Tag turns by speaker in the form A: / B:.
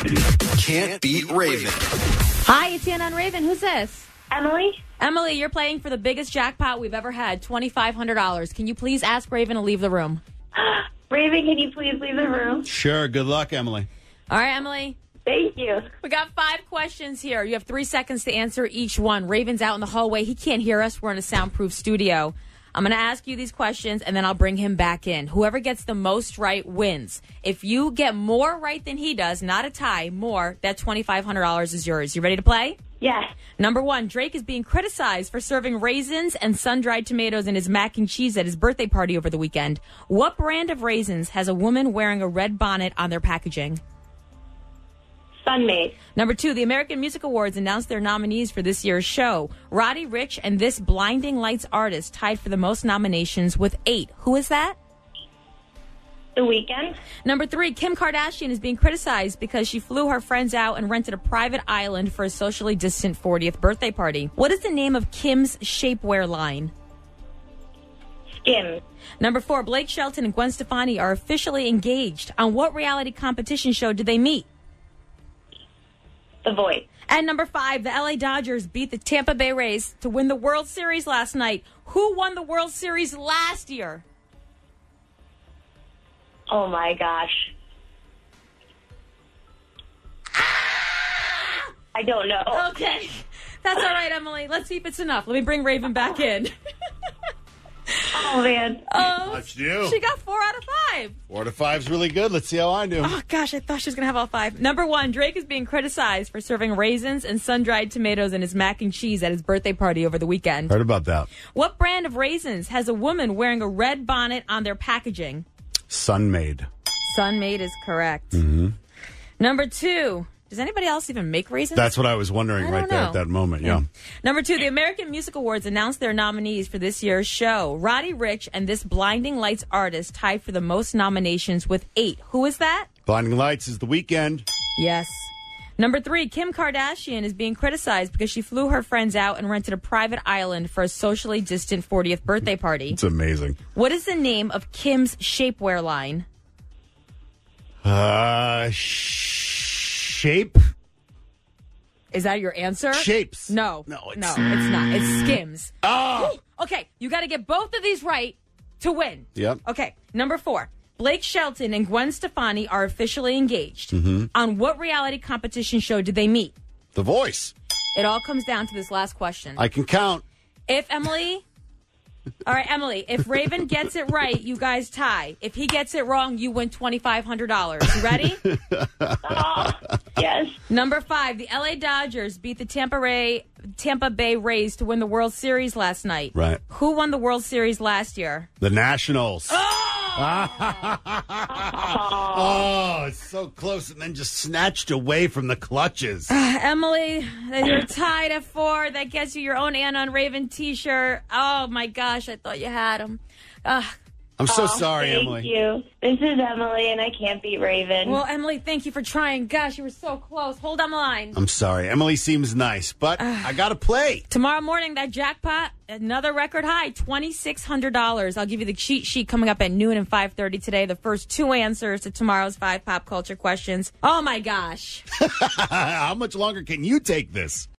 A: Can't beat Raven.
B: Hi, it's Anna and Raven. Who's this?
C: Emily?
B: Emily, you're playing for the biggest jackpot we've ever had, $2,500. Can you please ask Raven to leave the room?
C: Raven, can you please leave the room?
D: Sure. Good luck, Emily.
B: All right, Emily.
C: Thank you.
B: We got 5 questions here. You have 3 seconds to answer each one. Raven's out in the hallway. He can't hear us. We're in a soundproof studio. I'm going to ask you these questions, and then I'll bring him back in. Whoever gets the most right wins. If you get more right than he does, not a tie, more, that $2,500 is yours. You ready to play?
C: Yes.
B: Number 1, Drake is being criticized for serving raisins and sun-dried tomatoes in his mac and cheese at his birthday party over the weekend. What brand of raisins has a woman wearing a red bonnet on their packaging?
C: Sunmade.
B: Number 2, the American Music Awards announced their nominees for this year's show. Roddy Ricch and this Blinding Lights artist tied for the most nominations with 8. Who is that?
C: The Weeknd.
B: Number 3, Kim Kardashian is being criticized because she flew her friends out and rented a private island for a socially distant 40th birthday party. What is the name of Kim's shapewear line?
C: Skims.
B: Number 4, Blake Shelton and Gwen Stefani are officially engaged. On what reality competition show did they meet?
C: The Voice.
B: And number 5, the LA Dodgers beat the Tampa Bay Rays to win the World Series last night. Who won the World Series last year?
C: Oh, my gosh. I don't know.
B: Okay. That's all right, Emily. Let's see if it's enough. Let me bring Raven back in.
C: Oh, man.
B: Oh,
D: That's you.
B: she got 4 out of 5.
D: 4 to 5's really good. Let's see how I do.
B: Oh, gosh, I thought she was going to have all 5. Number 1, Drake is being criticized for serving raisins and sun-dried tomatoes in his mac and cheese at his birthday party over the weekend.
D: Heard about that.
B: What brand of raisins has a woman wearing a red bonnet on their packaging?
D: Sunmade.
B: Sunmade is correct.
D: Mm-hmm.
B: Number 2, does anybody else even make raisins?
D: That's what I was wondering
B: I
D: right
B: don't
D: there
B: know.
D: at that moment, yeah.
B: Number 2, the American Music Awards announced their nominees for this year's show. Roddy Ricch and this Blinding Lights artist tied for the most nominations with 8. Who is that?
D: Blinding Lights is The Weeknd.
B: Yes. Number 3, Kim Kardashian is being criticized because she flew her friends out and rented a private island for a socially distant 40th birthday party.
D: It's amazing.
B: What is the name of Kim's shapewear line?
D: Shape?
B: Is that your answer?
D: Shapes.
B: No.
D: No, it's
B: not. It's Skims.
D: Oh!
B: Woo! Okay, you got to get both of these right to win.
D: Yep.
B: Okay, number 4. Blake Shelton and Gwen Stefani are officially engaged. Mm-hmm. On what reality competition show did they meet?
D: The Voice.
B: It all comes down to this last question.
D: I can count.
B: If Emily... All right, Emily, if Raven gets it right, you guys tie. If he gets it wrong, you win $2,500. You ready?
C: Oh, yes.
B: Number 5, the LA Dodgers beat the Tampa Bay Rays to win the World Series last night.
D: Right.
B: Who won the World Series last year?
D: The Nationals.
B: Oh!
D: Oh, it's so close and then just snatched away from the clutches.
B: Emily, you're tied at 4. That gets you your own Anna and Raven t-shirt. Oh, my gosh, I thought you had them.
D: I'm so sorry,
C: Thank
D: Emily.
C: you. This is Emily, and I can't beat Raven.
B: Well, Emily, thank you for trying. Gosh, you were so close. Hold on the line.
D: I'm sorry. Emily seems nice, but I got to play.
B: Tomorrow morning, that jackpot, another record high, $2,600. I'll give you the cheat sheet coming up at noon and 5:30 today. The first 2 answers to tomorrow's 5 pop culture questions. Oh, my gosh.
D: How much longer can you take this?